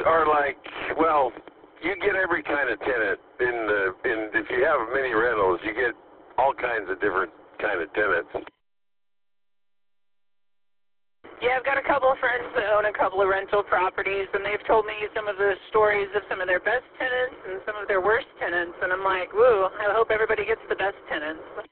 are like, well, you get every kind of tenant in if you have many rentals, you get all kinds of different kind of tenants. Yeah, I've got a couple of friends that own a couple of rental properties, and they've told me some of the stories of some of their best tenants and some of their worst tenants, and I'm like, woo, I hope everybody gets the best tenants.